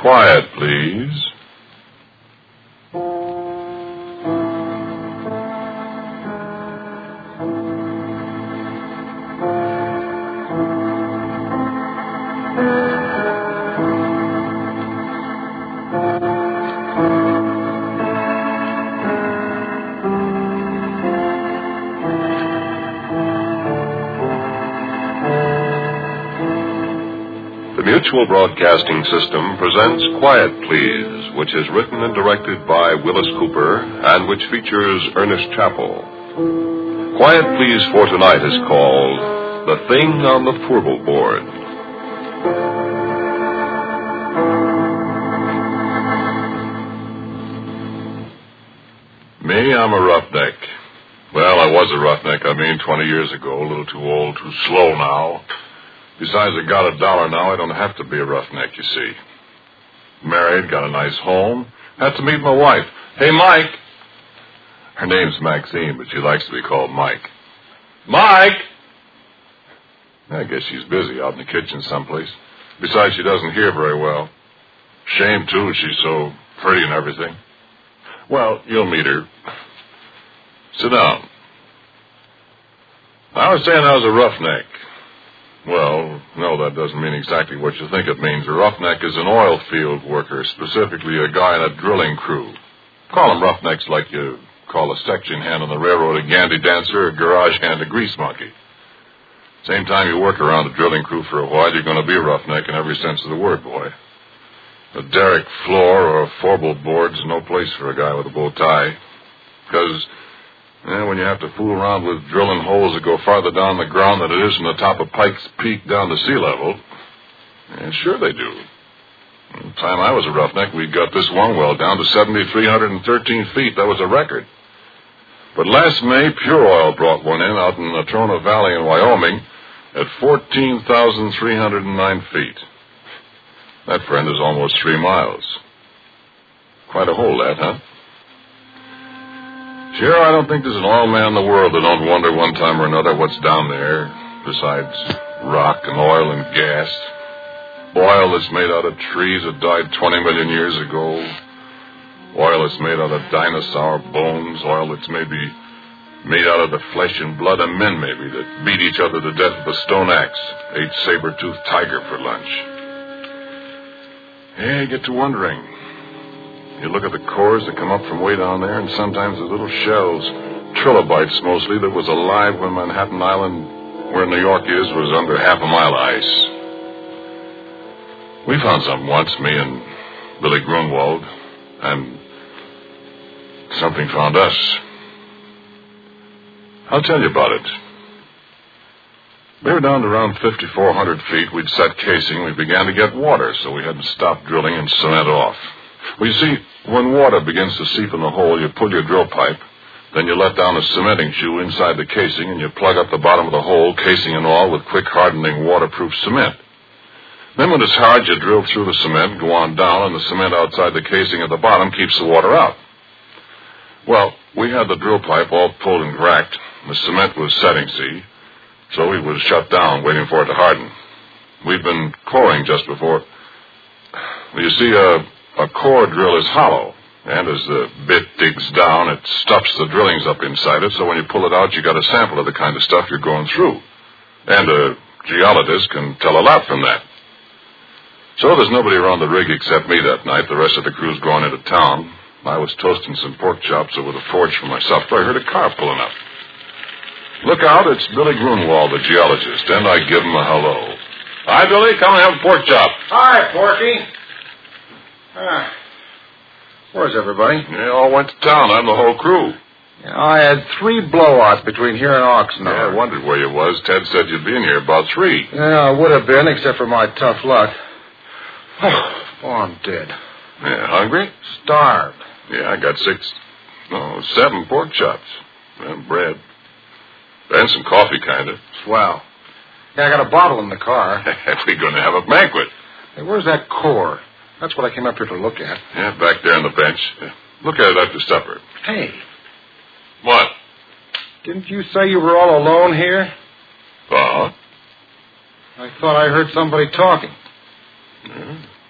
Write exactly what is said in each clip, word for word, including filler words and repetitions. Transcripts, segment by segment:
Quiet, please. The Mutual Broadcasting System presents Quiet Please, which is written and directed by Willis Cooper and which features Ernest Chappell. Quiet Please for tonight is called The Thing on the Purple Board. Me, I'm a roughneck. Well, I was a roughneck, I mean, twenty years ago. A little too old, too slow now. Besides, I got a dollar now. I don't have to be a roughneck, you see. Married, got a nice home. Had to meet my wife. Hey, Mike. Her name's Maxine, but she likes to be called Mike. Mike! I guess she's busy out in the kitchen someplace. Besides, she doesn't hear very well. Shame, too, she's so pretty and everything. Well, you'll meet her. Sit down. I was saying I was a roughneck. Well, no, that doesn't mean exactly what you think it means. A roughneck is an oil field worker, specifically a guy in a drilling crew. Call them roughnecks like you call a section hand on the railroad a gandy dancer or a garage hand a grease monkey. Same time you work around a drilling crew for a while, you're going to be a roughneck in every sense of the word, boy. A derrick floor or a four-bolt board's no place for a guy with a bow tie. Because... Yeah, when you have to fool around with drilling holes that go farther down the ground than it is from the top of Pike's Peak down to sea level. And sure they do. The time I was a roughneck, we got this one well down to seven thousand three hundred thirteen feet. That was a record. But last May, Pure Oil brought one in out in the Natrona Valley in Wyoming at fourteen thousand three hundred nine feet. That, friend, is almost three miles. Quite a hole, that, huh? Sure, I don't think there's an oil man in the world that don't wonder one time or another what's down there, besides rock and oil and gas. Oil that's made out of trees that died twenty million years ago. Oil that's made out of dinosaur bones. Oil that's maybe made out of the flesh and blood of men, maybe, that beat each other to death with a stone axe, ate saber-toothed tiger for lunch. Yeah, you get to wondering. You look at the cores that come up from way down there, and sometimes the little shells, trilobites mostly, that was alive when Manhattan Island, where New York is, was under half a mile of ice. We found something once, me and Billy Grunwald, and something found us. I'll tell you about it. We were down to around fifty-four hundred feet. We'd set casing. We began to get water, so we had to stop drilling and cement off. Well, you see, when water begins to seep in the hole, you pull your drill pipe, then you let down a cementing shoe inside the casing, and you plug up the bottom of the hole, casing and all, with quick-hardening waterproof cement. Then when it's hard, you drill through the cement, go on down, and the cement outside the casing at the bottom keeps the water out. Well, we had the drill pipe all pulled and cracked. The cement was setting, see, so we was shut down, waiting for it to harden. We'd been coring just before... Well, you see, uh... a core drill is hollow, and as the bit digs down, it stuffs the drillings up inside it, so when you pull it out, you got a sample of the kind of stuff you're going through. And a geologist can tell a lot from that. So there's nobody around the rig except me that night. The rest of the crew's gone into town. I was toasting some pork chops over the forge for myself, but I heard a car pulling up. Look out, it's Billy Grunwald, the geologist, and I give him a hello. Hi, Billy, come and have a pork chop. Hi, Porky. Ah, where's everybody? They all went to town. I'm the whole crew. Yeah, I had three blowouts between here and Oxnard. Yeah, I wondered where you was. Ted said you'd be in here about three. Yeah, I would have been, except for my tough luck. Oh, I'm dead. Yeah, hungry? Starved. Yeah, I got six, no, seven pork chops. And bread. And some coffee, kind of. Swell. Yeah, I got a bottle in the car. We're going to have a banquet. Hey, where's that core? That's what I came up here to look at. Yeah, back there on the bench. Look at it after supper. Hey. What? Didn't you say you were all alone here? Uh-huh. I thought I heard somebody talking. Yeah.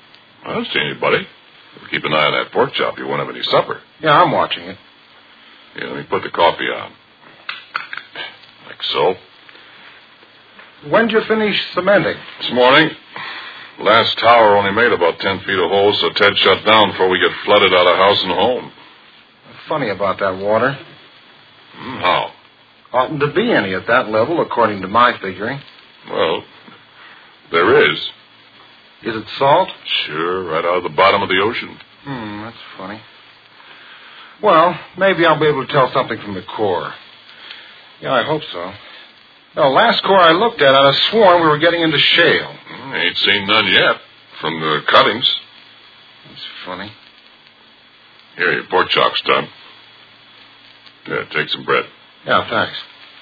I don't see anybody. Keep an eye on that pork chop. You won't have any supper. Yeah, I'm watching it. Yeah, let me put the coffee on. Like so. When'd you finish cementing? This morning. Last tower only made about ten feet of holes, so Ted shut down before we get flooded out of house and home. Funny about that water. Mm, how? Oughtn't to be any at that level, according to my figuring. Well, there is. Is it salt? Sure, right out of the bottom of the ocean. Hmm, that's funny. Well, maybe I'll be able to tell something from the core. Yeah, I hope so. No, last core I looked at, I'd have sworn we were getting into shale. I ain't seen none yet from the cuttings. That's funny. Here, your pork chop's done. Yeah, take some bread. Yeah, thanks.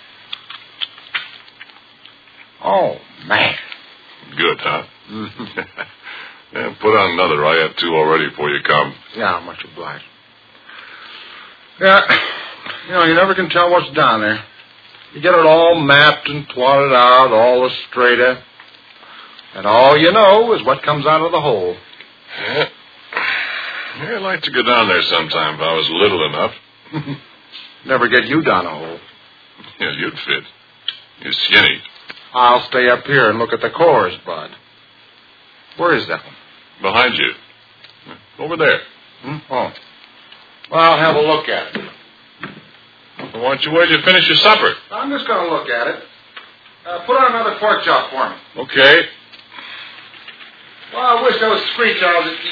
Oh, man. Good, huh? Mm-hmm. Yeah, put on another. I had two already before you come. Yeah, much obliged. Yeah, you know, you never can tell what's down there. You get it all mapped and plotted out, all the straighter. And all you know is what comes out of the hole. Yeah. Yeah, I'd like to go down there sometime if I was little enough. Never get you down a hole. Yeah, you'd fit. You're skinny. I'll stay up here and look at the cores, Bud. Where is that one? Behind you. Over there. Hmm? Oh. Well, I'll have a look at it. Well, why don't you wait till you finish your supper? I'm just going to look at it. Uh, put on another pork chop for me. Okay. Well, I wish those screech owls had...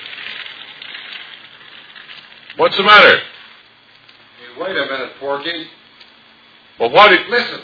What's the matter? Hey, wait a minute, Porky. Well, what did... Listen.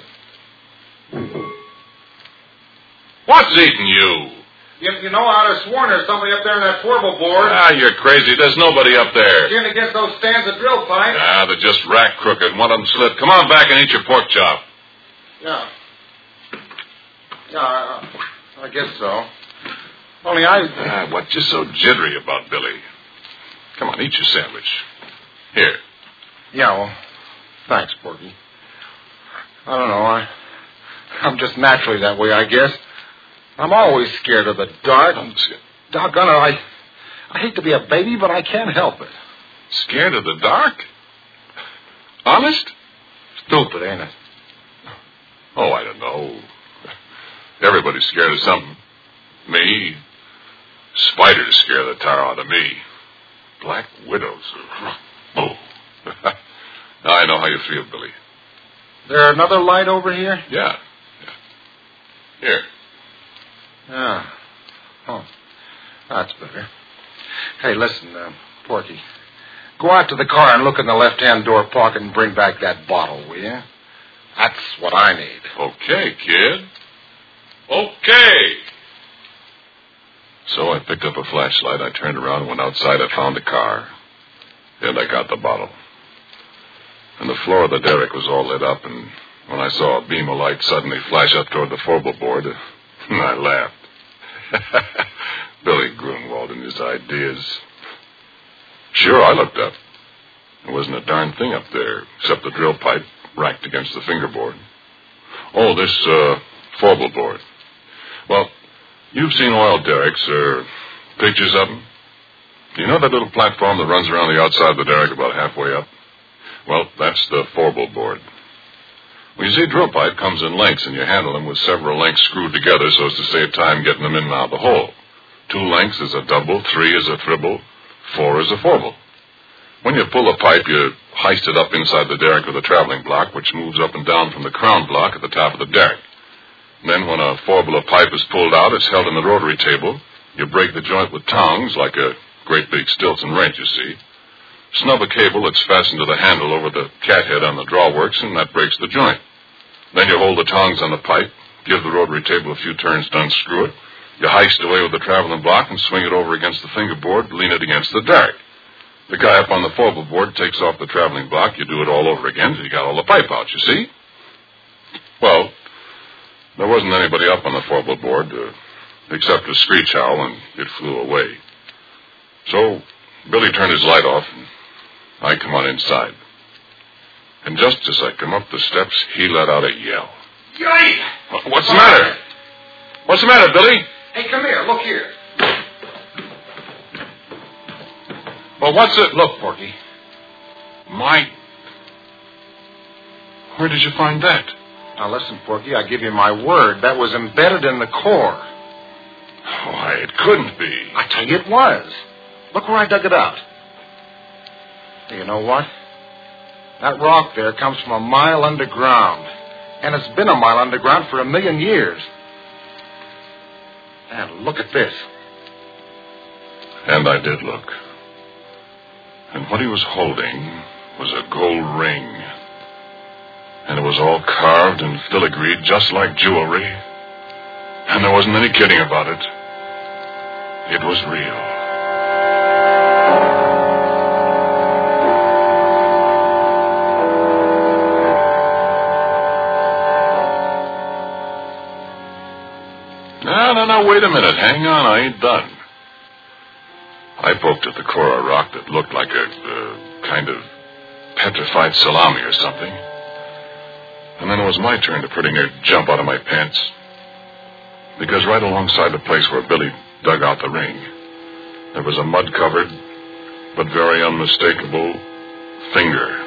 What's eating you? You, you know, I'd have sworn there's somebody up there in that portable board. Ah, you're crazy. There's nobody up there. Getting against those stands of drill pipe. Ah, they're just rack crooked. One of them slipped. Come on back and eat your pork chop. Yeah. Yeah, I, I guess so. Only I... Ah, what you so jittery about, Billy? Come on, eat your sandwich. Here. Yeah, well, thanks, Porky. I don't know. I, I'm just naturally that way, I guess. I'm always scared of the dark. I'm scared. Doggone it, I, I hate to be a baby, but I can't help it. Scared of the dark? Honest? Stupid, ain't it? Oh, I don't know. Everybody's scared of something. Me. Spiders scare the tar out of me. Black widows. Oh. Now I know how you feel, Billy. There another light over here? Yeah. yeah. Here. Yeah. Oh. That's better. Hey, listen, uh, Porky. Go out to the car and look in the left-hand door pocket and bring back that bottle, will you? That's what I need. Okay, kid. Okay. So I picked up a flashlight. I turned around and went outside. I found the car. And I got the bottle. And the floor of the derrick was all lit up, and when I saw a beam of light suddenly flash up toward the foreball board, I laughed. Billy Grunwald and his ideas. Sure, I looked up. There wasn't a darn thing up there, except the drill pipe racked against the fingerboard. Oh, this, uh, foreball board. Well, you've seen oil derricks, or pictures of them. You know that little platform that runs around the outside of the derrick about halfway up? Well, that's the foreball board. Well, you see, drill pipe comes in lengths, and you handle them with several lengths screwed together so as to save time getting them in and out of the hole. Two lengths is a double, three is a triple, four is a foreball. When you pull a pipe, you heist it up inside the derrick with a traveling block, which moves up and down from the crown block at the top of the derrick. Then when a foreball of pipe is pulled out, it's held in the rotary table. You break the joint with tongs, like a great big Stilton wrench, you see. Snub a cable that's fastened to the handle over the cathead on the drawworks, and that breaks the joint. Then you hold the tongs on the pipe, give the rotary table a few turns to unscrew it. You heist away with the traveling block and swing it over against the fingerboard, lean it against the derrick. The guy up on the foreball board takes off the traveling block. You do it all over again till you got all the pipe out, you see? Well, there wasn't anybody up on the foreball board, uh, except a screech owl, and it flew away. So Billy turned his light off, and I come on inside. And just as I come up the steps, he let out a yell. Yay! What's the matter? What's the matter, Billy? Hey, come here. Look here. Well, what's it? Look, Porky. My... Where did you find that? Now, listen, Porky, I give you my word. That was embedded in the core. Why, it couldn't be. I tell you it was. Look where I dug it out. Do you know what? That rock there comes from a mile underground. And it's been a mile underground for a million years. And look at this. And I did look. And what he was holding was a gold ring. And it was all carved and filigreed just like jewelry. And there wasn't any kidding about it. It was real. No, no, no, wait a minute. Hang on, I ain't done. I poked at the core of rock that looked like a uh, kind of petrified salami or something. And then it was my turn to pretty near jump out of my pants. Because right alongside the place where Billy dug out the ring, there was a mud-covered but very unmistakable finger.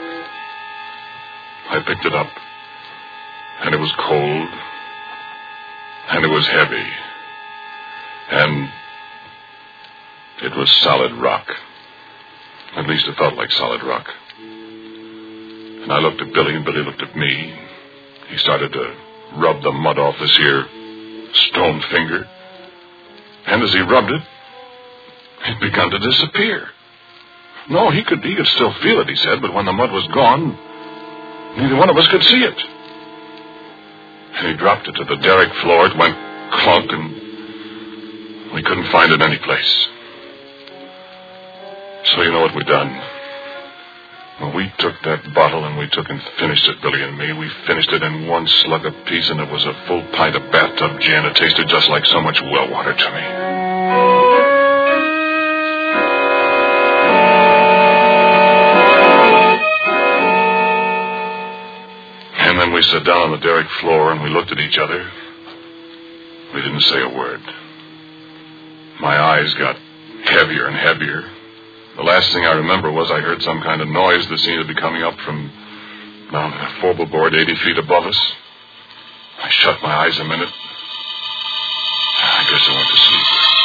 I picked it up, and it was cold, and it was heavy, and it was solid rock. At least it felt like solid rock. And I looked at Billy, and Billy looked at me. He started to rub the mud off this here stone finger. And as he rubbed it, it began to disappear. No, he could he could still feel it, he said, but when the mud was gone, neither one of us could see it. And he dropped it to the derrick floor. It went clunk, and we couldn't find it any place. So you know what we done? Well, we took that bottle and we took and finished it, Billy and me. We finished it in one slug apiece, and it was a full pint of bathtub gin. It tasted just like so much well water to me. And then we sat down on the derrick floor and we looked at each other. We didn't say a word. My eyes got heavier and heavier. The last thing I remember was I heard some kind of noise that seemed to be coming up from down a forward board eighty feet above us. I shut my eyes a minute. I guess I went to sleep.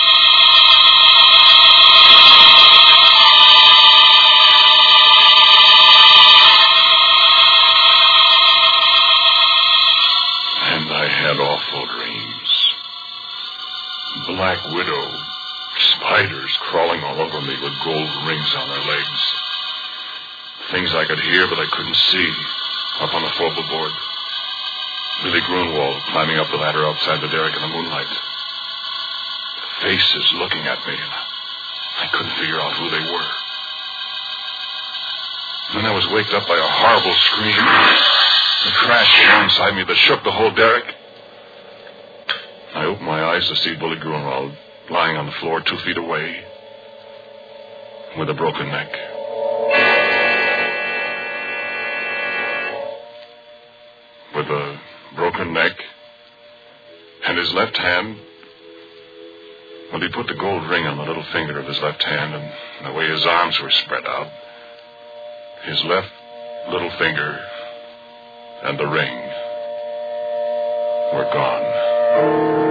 And I had awful dreams. Black Widow. Spiders crawling all over me with gold rings on their legs. Things I could hear but I couldn't see up on the forward board. Billy Grunwald climbing up the ladder outside the derrick in the moonlight. Faces looking at me, and I couldn't figure out who they were. Then I was waked up by a horrible scream. The crash alongside me that shook the whole derrick. I opened my eyes to see Billy Grunwald lying on the floor two feet away with a broken neck. With a broken neck and his left hand, well, he put the gold ring on the little finger of his left hand, and the way his arms were spread out, his left little finger and the ring were gone.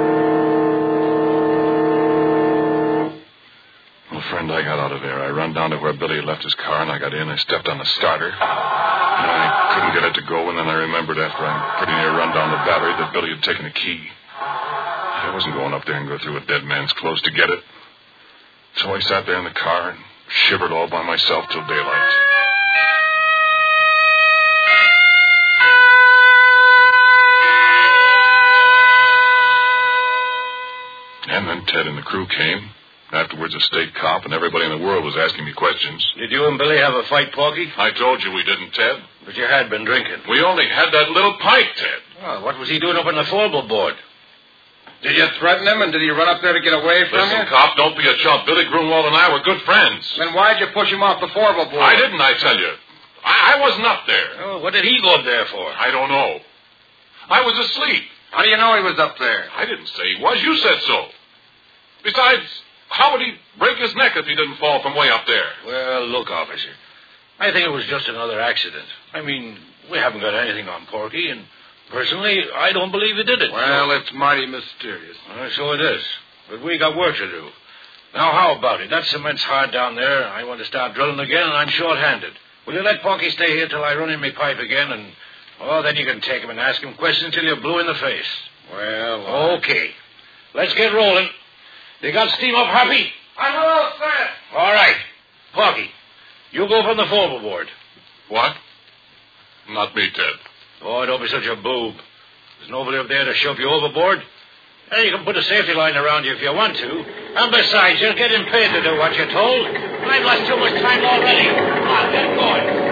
Friend, I got out of there. I run down to where Billy had left his car, and I got in. I stepped on the starter, and I couldn't get it to go, and then I remembered after I pretty near run down the battery that Billy had taken a key. I wasn't going up there and go through a dead man's clothes to get it. So I sat there in the car and shivered all by myself till daylight. And then Ted and the crew came. Afterwards, a state cop, and everybody in the world was asking me questions. Did you and Billy have a fight, Porky? I told you we didn't, Ted. But you had been drinking. We only had that little pint, Ted. Oh, what was he doing up on the forward board? Did you threaten him, and did he run up there to get away from Listen, you? Listen, cop, don't be a chump. Billy Grunwald and I were good friends. Then why'd you push him off the forward board? I didn't, I tell you. I, I wasn't up there. Oh, what did he go up there for? I don't know. I was asleep. How do you know he was up there? I didn't say he was. You said so. Besides, How would he break his neck if he didn't fall from way up there? Well, look, officer. I think it was just another accident. I mean, we haven't got anything on Porky, and personally, I don't believe he did it. Well, it's mighty mysterious. Uh, so it is. But we got work to do. Now, how about it? That cement's hard down there. I want to start drilling again, and I'm short-handed. Will you let Porky stay here till I run in my pipe again, and... Oh, then you can take him and ask him questions till you're blue in the face. Well, I... Okay. Let's get rolling. You got steam up, Happy? I will, sir. All right. Porky, you go from the forward board. What? Not me, Ted. Oh, don't be such a boob. There's nobody up there to shove you overboard. And you can put a safety line around you if you want to. And besides, you're getting paid to do what you're told. I've lost too much time already. Come on, get going.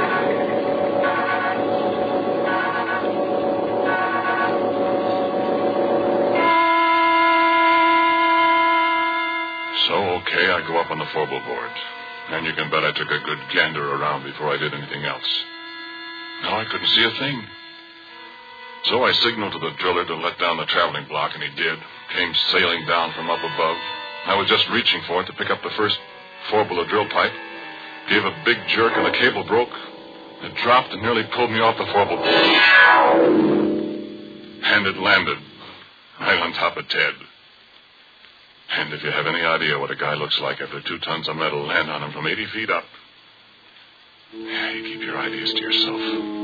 So, okay, I go up on the forward board. And you can bet I took a good gander around before I did anything else. No, I couldn't see a thing. So I signaled to the driller to let down the traveling block, and he did. Came sailing down from up above. I was just reaching for it to pick up the first four-bullet drill pipe. Gave a big jerk, and the cable broke. It dropped and nearly pulled me off the forward board. And it landed right on top of Ted. And if you have any idea what a guy looks like after two tons of metal land on him from eighty feet up, yeah, you keep your ideas to yourself.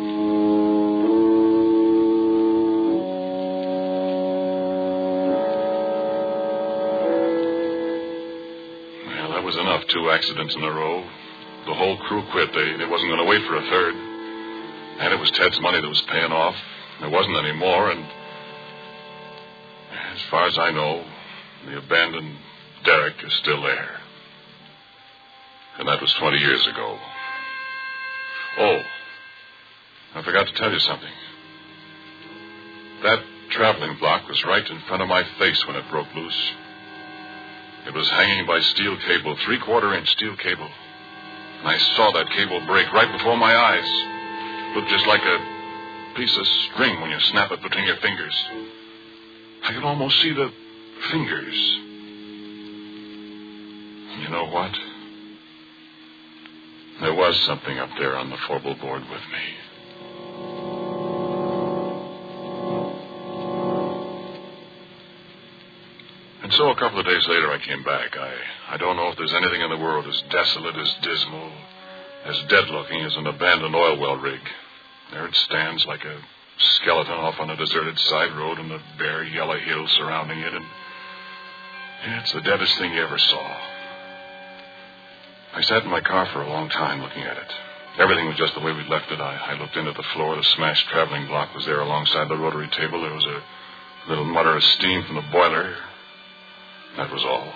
Well, that was enough. Two accidents in a row. The whole crew quit. They, they wasn't going to wait for a third. And it was Ted's money that was paying off. There wasn't any more, and as far as I know, the abandoned derrick is still there. And that was twenty years ago. Oh, I forgot to tell you something. That traveling block was right in front of my face when it broke loose. It was hanging by steel cable, three-quarter inch steel cable. And I saw that cable break right before my eyes. It looked just like a piece of string when you snap it between your fingers. I could almost see the fingers. You know what? There was something up there on the forward board with me. And so a couple of days later I came back. I, I don't know if there's anything in the world as desolate, as dismal, as dead-looking as an abandoned oil well rig. There it stands like a skeleton off on a deserted side road and the bare yellow hills surrounding it, and yeah, it's the deadest thing you ever saw. I sat in my car for a long time looking at it. Everything was just the way we'd left it. I, I looked into the floor. The smashed traveling block was there alongside the rotary table. There was a little mutter of steam from the boiler. That was all.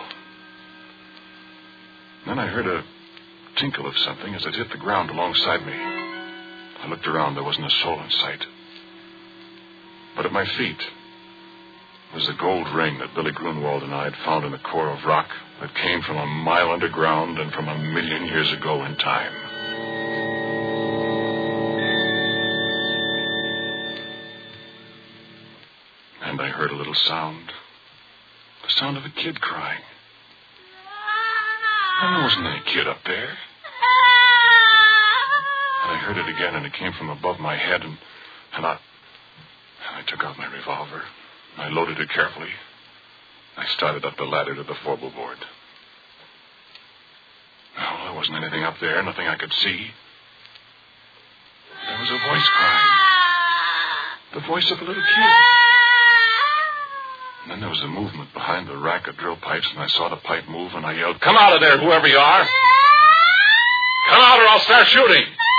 Then I heard a tinkle of something as it hit the ground alongside me. I looked around. There wasn't a soul in sight. But at my feet was the gold ring that Billy Grunwald and I had found in the core of rock that came from a mile underground and from a million years ago in time. And I heard a little sound. The sound of a kid crying. And there wasn't any kid up there. And I heard it again, and it came from above my head, and, and I... I took out my revolver. I loaded it carefully. I started up the ladder to the forward board. No, there wasn't anything up there, nothing I could see. There was a voice crying. The voice of a little kid. And then there was a movement behind the rack of drill pipes, and I saw the pipe move, and I yelled, "Come out of there, whoever you are! Come out or I'll start shooting!"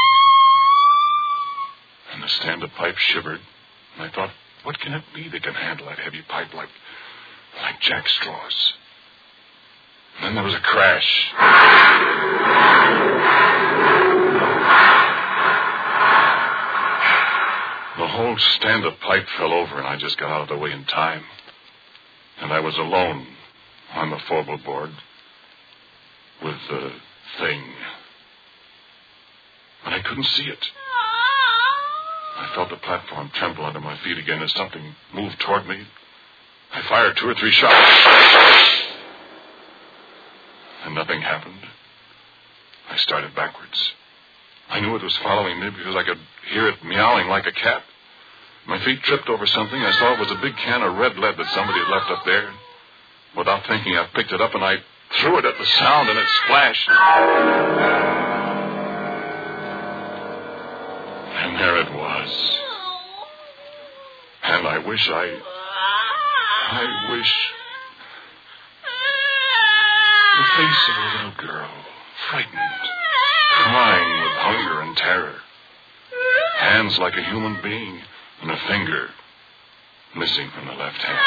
And the stand of pipe shivered. And I thought, what can it be that can handle that heavy pipe like, like jack straws? And then there was a crash. The whole stand of pipe fell over, and I just got out of the way in time. And I was alone on the forward board with the thing. But I couldn't see it. I felt the platform tremble under my feet again as something moved toward me. I fired two or three shots. happened. I started backwards. I knew it was following me because I could hear it meowing like a cat. My feet tripped over something. I saw it was a big can of red lead that somebody had left up there. Without thinking, I picked it up and I threw it at the sound, and it splashed. And there it was. And I wish I... I wish... The face of a little girl, frightened, crying with hunger and terror. Hands like a human being, and a finger missing from the left hand.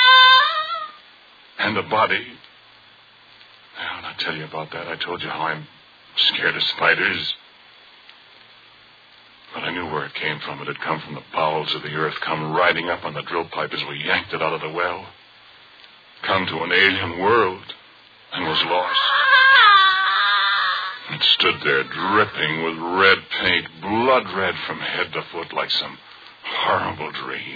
And a body. Now, when I tell you about that, I told you how I'm scared of spiders. But I knew where it came from. It had come from the bowels of the earth, come riding up on the drill pipe as we yanked it out of the well. Come to an alien world, and was lost. It stood there dripping with red paint, blood red from head to foot like some horrible dream.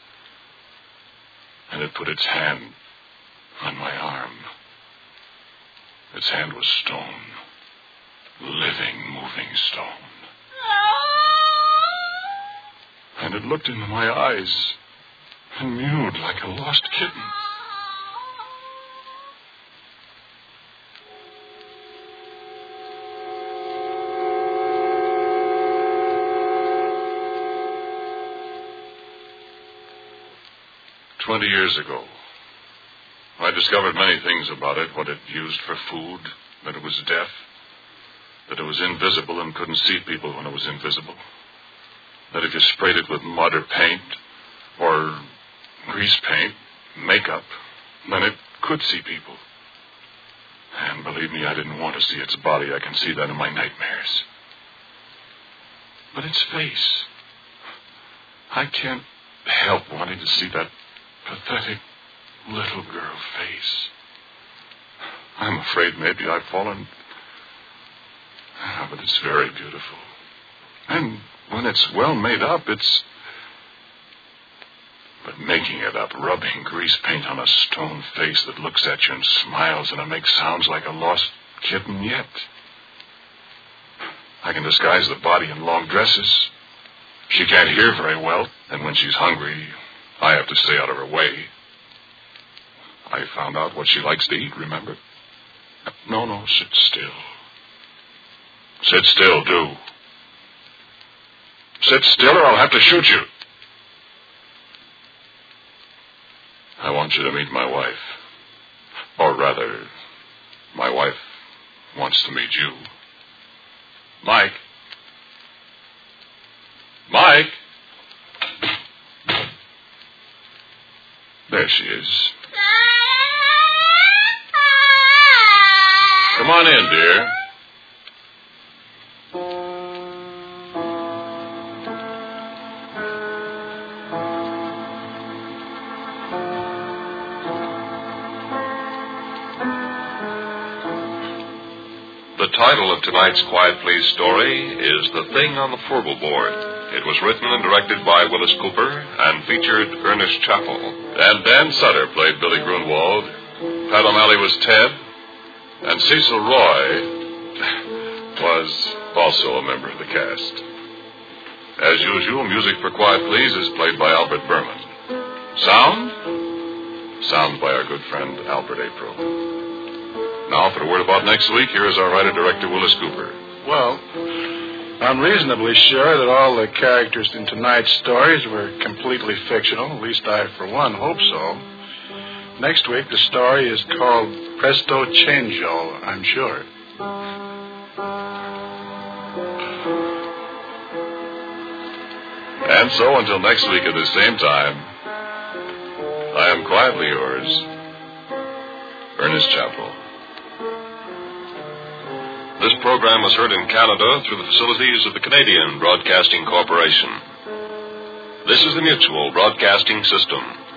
And it put its hand on my arm. Its hand was stone. Living, moving stone. And it looked into my eyes and mewed like a lost kitten. Twenty years ago, I discovered many things about it, what it used for food, that it was deaf, that it was invisible and couldn't see people when it was invisible, that if you sprayed it with mud or paint, or grease paint, makeup, then it could see people. And believe me, I didn't want to see its body. I can see that in my nightmares. But its face, I can't help wanting to see that pathetic little girl face. I'm afraid maybe I've fallen. Ah, but it's very beautiful. And when it's well made up, it's... But making it up, rubbing grease paint on a stone face that looks at you and smiles, and it makes sounds like a lost kitten yet. I can disguise the body in long dresses. She can't hear very well, and when she's hungry, I have to stay out of her way. I found out what she likes to eat, remember? No, no, sit still. Sit still, do. Sit still or I'll have to shoot you. I want you to meet my wife. Or rather, my wife wants to meet you. Mike. Mike. There she is. Come on in, dear. The title of tonight's Quiet Please story is The Thing on the Furble Board. It was written and directed by Willis Cooper and featured Ernest Chappell. And Dan Sutter played Billy Grunwald. Pat O'Malley was Ted. And Cecil Roy was also a member of the cast. As usual, music for Quiet Please is played by Albert Berman. Sound? Sound by our good friend Albert April. Now, for a word about next week, here is our writer-director, Willis Cooper. Well, I'm reasonably sure that all the characters in tonight's stories were completely fictional. At least I, for one, hope so. Next week, the story is called Presto Changeo, I'm sure. And so, until next week at the same time, I am quietly yours, Ernest Chappell. This program was heard in Canada through the facilities of the Canadian Broadcasting Corporation. This is the Mutual Broadcasting System.